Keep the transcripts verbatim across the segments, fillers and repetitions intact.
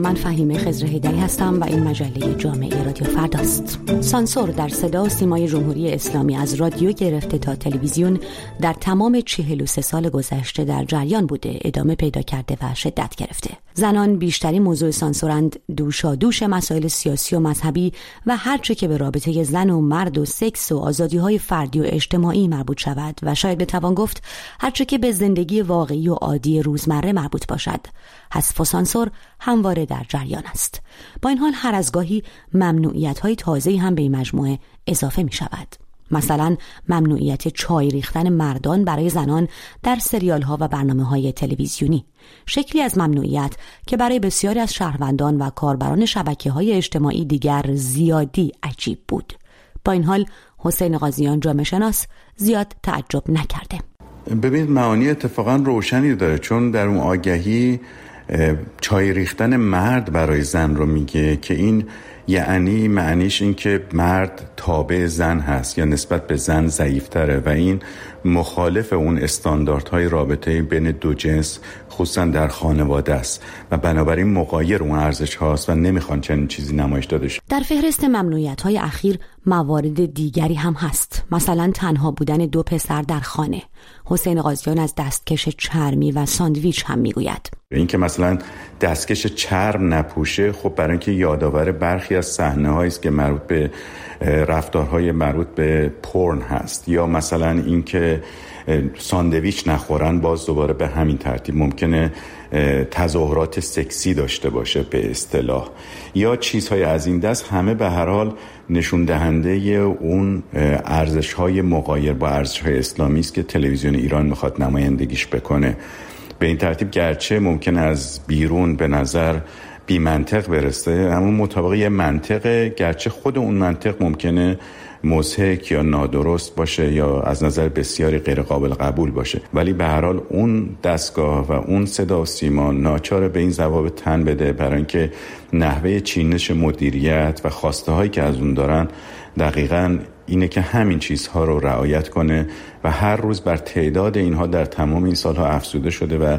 من فهیمه خضرهیدری هستم و این مجله جامعه رادیو فرداست. سانسور در صدا و سیمای جمهوری اسلامی از رادیو گرفته تا تلویزیون در تمام چهل و سه سال گذشته در جریان بوده، ادامه پیدا کرده و شدت گرفته. زنان بیشترین موضوع سانسورند، دوشادوش مسائل سیاسی و مذهبی و هر چه که به رابطه زن و مرد و سکس و آزادی‌های فردی و اجتماعی مربوط شود و شاید بتوان گفت هر چه که به زندگی واقعی و عادی روزمره مربوط باشد. حذف و سانسور همواره در جریان است. با این حال هر از گاهی ممنوعیت‌های تازه‌ای هم به این مجموعه اضافه می شود. مثلا ممنوعیت چای ریختن مردان برای زنان در سریال‌ها و برنامه‌های تلویزیونی، شکلی از ممنوعیت که برای بسیاری از شهروندان و کاربران شبکه‌های اجتماعی دیگر زیادی عجیب بود. با این حال حسین قاضیان جامعه شناس زیاد تعجب نکرده. ببینید معانی اتفاقا روشنی داره، چون در اون آگهی چای ریختن مرد برای زن رو میگه که این یعنی معنیش این که مرد تابع زن هست یا نسبت به زن ضعیفتره و این مخالف اون استانداردهای رابطه بین دو جنس خصوصا در خانواده است و بنابراین مغایر اون ارزش هاست و نمیخوان چنین چیزی نمایش داده شه. در فهرست ممنوعیت های اخیر موارد دیگری هم هست، مثلا تنها بودن دو پسر در خانه. حسین قاضیان از دستکش چرمی و ساندویچ هم میگوید. این که مثلا دستکش چرم نپوشه، خب برای اینکه یادآور برخی از صحنه‌هایی است که مربوط به رفتارهای مربوط به پورن هست، یا مثلا این که ساندویچ نخورن، باز دوباره به همین ترتیب ممکنه تظاهرات سکسی داشته باشه به اصطلاح، یا چیزهای از این دست. همه به هر حال نشون دهنده اون ارزش‌های مغایر با ارزش‌های اسلامی است که تلویزیون ایران میخواد نمایندگیش بکنه. به این ترتیب گرچه ممکنه از بیرون به نظر بی منطق برسه، اما مطابق یه منطقه، گرچه خود اون منطق ممکنه مضحک یا نادرست باشه یا از نظر بسیاری غیر قابل قبول باشه، ولی به هر حال اون دستگاه و اون صدا و سیما ناچار به این ضوابط تن بده، برای اینکه نحوه چینش مدیریت و خواسته هایی که از اون دارن دقیقاً اینه که همین چیزها رو رعایت کنه و هر روز بر تعداد اینها در تمام این سالها افزوده شده و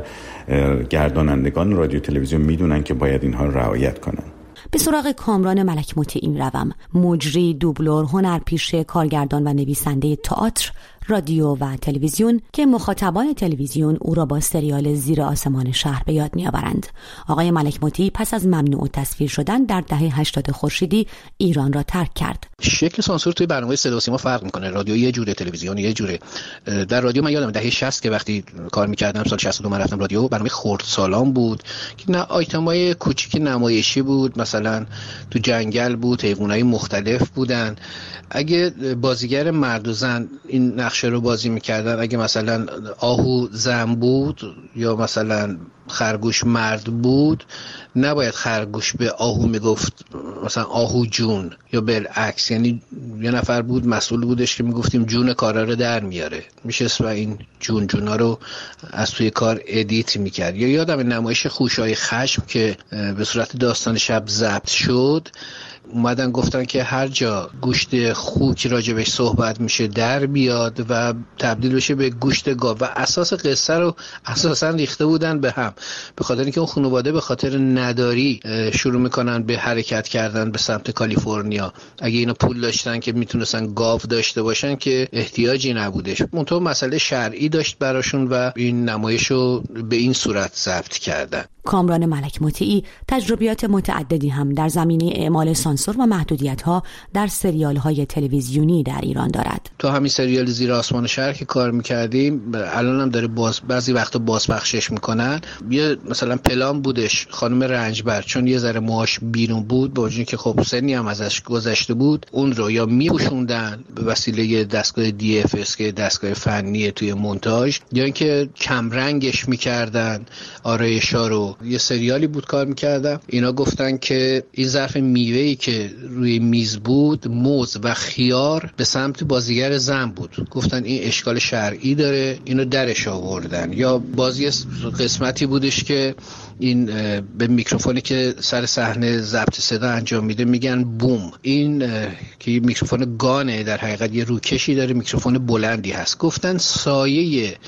گردانندگان رادیو تلویزیون میدونن که باید اینها رو رعایت کنن. به سراغ کامران ملک مطیعی روم، مجری، دوبلور، هنرپیشه، کارگردان و نویسنده تئاتر، رادیو و تلویزیون که مخاطبان تلویزیون او را با سریال زیر آسمان شهر به یاد می‌آورند. آقای ملک مطیعی پس از ممنوع تصویر شدن در دهه هشتاد خورشیدی ایران را ترک کرد. شکل سانسور توی برنامه صدا و سیما فرق می‌کنه. رادیو یه جوره، تلویزیون یه جوره. در رادیو من یادم دهه شصت که وقتی کار می‌کردم، سال شصت و دو من رفتم رادیو، برنامه خردسالان بود که نه آیتمای کوچیک نمایشی بود، مثلا تو جنگل بود، حیوانات مختلف بودن. اگه بازیگر مرد و زن این نقشه رو بازی میکردن، اگه مثلا آهو زن بود یا مثلا خرگوش مرد بود، نباید خرگوش به آهو میگفت مثلا آهو جون یا بالعکس. یعنی یه نفر بود مسئول بودش که میگفتیم جون کارا رو در میاره، میشست و این جون جونا رو از توی کار ادیت میکرد. یا یادم نمایش خوشای خشم که به صورت داستان شب ضبط شد، اومدن گفتن که هر جا گوشت خوک راجبش صحبت میشه در بیاد و تبدیل بشه به گوشت گاو، و اساس قصه رو اساسا ریخته بودن به هم، به خاطر اینکه اون خانواده به خاطر نداری شروع میکنن به حرکت کردن به سمت کالیفرنیا. اگه اینا پول داشتن که میتونستن گاو داشته باشن که احتیاجی نبودش، منتها مسئله شرعی داشت براشون و این نمایش رو به این صورت ضبط کردن. کامران ملک مطیعی تجربیات متعددی هم در زمینه اعمال سانسور و محدودیت‌ها در سریال‌های تلویزیونی در ایران دارد. تو همین سریال زیر آسمان شهر که کار می‌کردیم، الان هم داره باز بعضی وقتا بازپخشش می‌کنن. یه مثلا پلان بودش خانم رنجبر، چون یه ذره موهاش بیرون بود، با وجودی که خب سنی هم ازش گذشته بود، اون رو یا میپوشوندن به وسیله دستگاه دی اف اس که دستگاه فنی توی مونتاژ، یا اینکه کم رنگش می‌کردن آرایش‌ها رو. یه سریالی بود کار میکردم، اینا گفتن که این ظرف میوه‌ای که روی میز بود، موز و خیار به سمت بازیگر زن بود، گفتن این اشکال شرعی داره، اینو درش آوردن. یا بازی قسمتی بودش که این به میکروفونی که سر صحنه ضبط صدا انجام میده میگن بوم، این که میکروفون گانه در حقیقت یه روکشی داره، میکروفون بلندی هست، گفتن سایه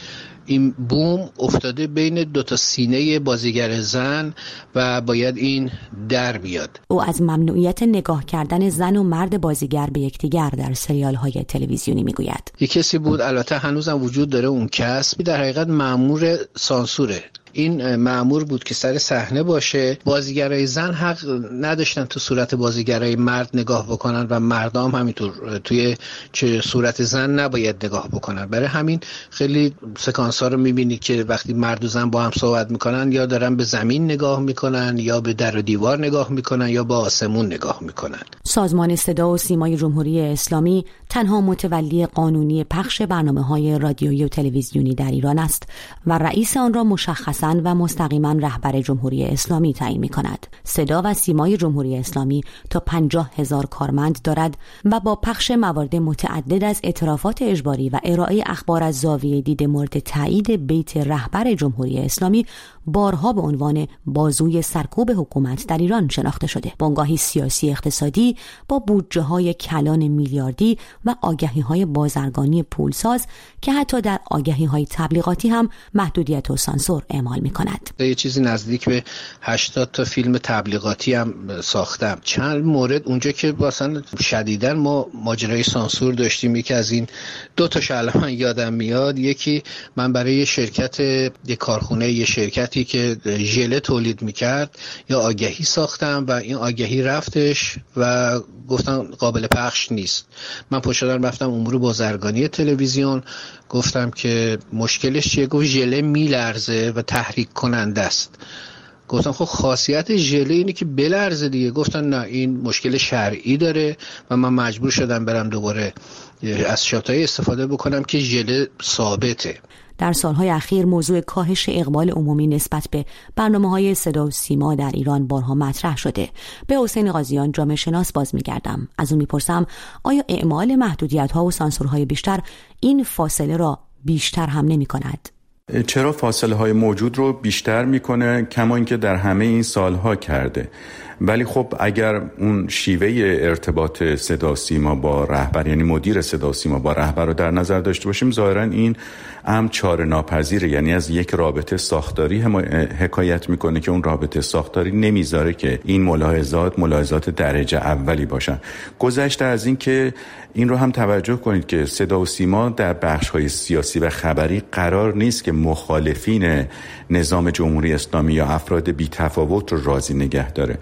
این بوم افتاده بین دو تا سینه بازیگر زن و باید این در بیاد. او از ممنوعیت نگاه کردن زن و مرد بازیگر به یکدیگر در سریال‌های تلویزیونی میگوید. یک کسی بود، البته هنوزم وجود داره اون کس، در حقیقت مأمور سانسوره. این مأمور بود که سر صحنه باشه، بازیگرای زن حق نداشتن تو صورت بازیگرای مرد نگاه بکنن و مردم همینطور توی چه صورت زن نباید نگاه بکنن. برای همین خیلی سکانس‌ها رو می‌بینی که وقتی مرد و زن با هم صحبت میکنن یا دارن به زمین نگاه میکنن یا به در و دیوار نگاه میکنن یا به آسمون نگاه میکنن. سازمان صدا و سیمای جمهوری اسلامی تنها متولی قانونی پخش برنامه‌های رادیویی و تلویزیونی در ایران است و رئیس آن را مشخصاً و مستقیما رهبر جمهوری اسلامی تعیین می‌کند. صدا و سیمای جمهوری اسلامی تا پنجاه هزار کارمند دارد و با پخش موارد متعدد از اعترافات اجباری و ارائه اخبار از زاویه دید مورد تایید بیت رهبر جمهوری اسلامی بارها به عنوان بازوی سرکوب حکومت در ایران شناخته شده. بنگاهی سیاسی اقتصادی با بودجه‌های کلان میلیاردی و آگهی‌های بازرگانی پولساز که حتی در آگهی‌های تبلیغاتی هم محدودیت و سانسور اعمال می‌کند. یه چیزی نزدیک به هشتاد تا فیلم تبلیغاتی هم ساختم. چند مورد اونجا که مثلا شدیداً ما ماجرای سانسور داشتیم، یکی از این دو تاش الان یادم میاد. یکی من برای یه شرکت، یه کارخونه، یه شرکتی که ژله تولید میکرد یا آگهی ساختم و این آگهی رفتش و گفتن قابل پخش نیست. من پشت دارم رفتم امور بازرگانی تلویزیون، گفتم که مشکلش چیه؟ گفت ژله میلرزه و تحریک کننده است. گفتم خب خاصیت ژله اینه که بلرزه دیگه. گفتن نه، این مشکل شرعی داره و من مجبور شدم برم دوباره از شاتای استفاده بکنم که ژله ثابته. در سالهای اخیر موضوع کاهش اقبال عمومی نسبت به برنامه‌های صدا و سیما در ایران بارها مطرح شده. به حسین قاضیان، جامعه شناس، باز می‌گردم. از اون می‌پرسم آیا اعمال محدودیت‌ها و سانسورهای بیشتر این فاصله را بیشتر هم نمی‌کند؟ چرا فاصله های موجود رو بیشتر میکنه، کما اینکه در همه این سالها کرده. ولی خب اگر اون شیوه ارتباط صدا سیما با رهبر، یعنی مدیر صدا سیما با رهبر رو در نظر داشته باشیم، ظاهرا این هم چاره ناپذیره. یعنی از یک رابطه ساختاری حکایت میکنه که اون رابطه ساختاری نمیذاره که این ملاحظات ملاحظات درجه اولی باشن. گذشته از این که این رو هم توجه کنید که صدا و سیما در بخش‌های سیاسی و خبری قرار نیست که مخالفین نظام جمهوری اسلامی یا افراد بی‌تفاوت رو راضی نگه داره.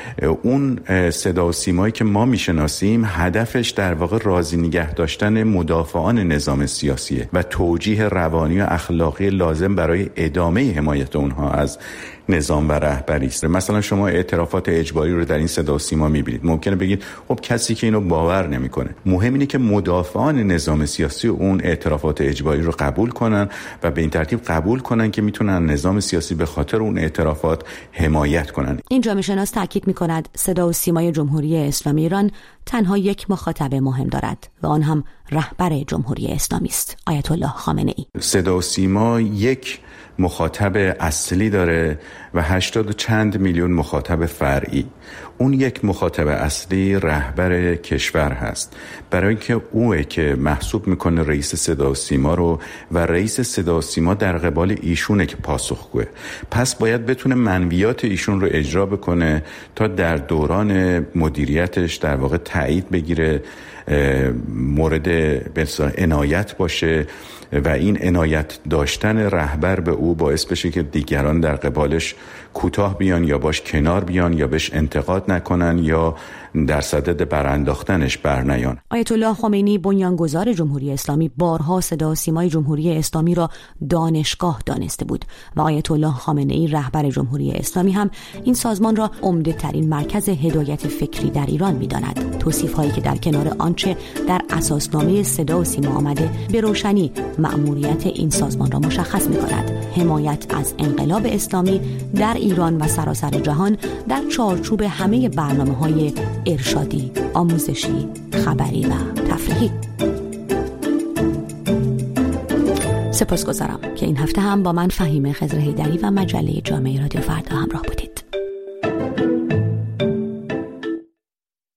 اون صدا و سیمایی که ما میشناسیم هدفش در واقع راضی نگه داشتن مدافعان نظام سیاسیه و توجیه روانی و اخلاقی لازم برای ادامه حمایت اونها از نظام و رهبری است. مثلا شما اعترافات اجباری رو در این صدا و سیما میبینید. ممکنه بگید خب کسی که اینو باور نمیکنه. مهم اینه که مدافعان نظام سیاسی اون اعترافات اجباری رو قبول کنن و به این ترتیب قبول کنن که میتونن نظام سیاسی به خاطر اون اعترافات حمایت کنن. این جامعه شناس تاکید میکند صدا و سیمای جمهوری اسلامی ایران تنها یک مخاطب مهم دارد و آن هم رهبر جمهوری اسلامی است، آیت الله خامنه ای. صدا و سیما یک مخاطب اصلی داره و هشتاد و چند میلیون مخاطب فرعی. اون یک مخاطب اصلی رهبر کشور هست، برای اینکه اوه که محسوب میکنه رئیس صدا و سیما رو و رئیس صدا و سیما در قبال ایشونه که پاسخگوه. پس باید بتونه منویات ایشون رو اجرا بکنه تا در دوران مدیریتش در واقع تایید بگیره، مورد به عنایت باشه و این عنایت داشتن رهبر به او باعث بشه که دیگران در قبالش کوتاه بیان یا باش کنار بیان یا بهش انتقاد نکنن یا در صدد برانداختنش برنیان. آیت الله خمینی بنیانگذار جمهوری اسلامی بارها صدا و سیمای جمهوری اسلامی را دانشگاه دانسته بود و آیت الله خامنه ای رهبر جمهوری اسلامی هم این سازمان را عمده ترین مرکز هدایت فکری در ایران می‌داند. توصیف هایی که در کنار آنچه در اساسنامه صدا و سیما آمده به روشنی مأموریت این سازمان را مشخص می‌کند: حمایت از انقلاب اسلامی در ایران و سراسر جهان در چارچوب همه برنامه‌های ارشادی، آموزشی، خبری و تفریحی. سپاسگزارم که این هفته هم با من فهیمه خضر حیدری و مجله جامعه رادیو فردا همراه بودید.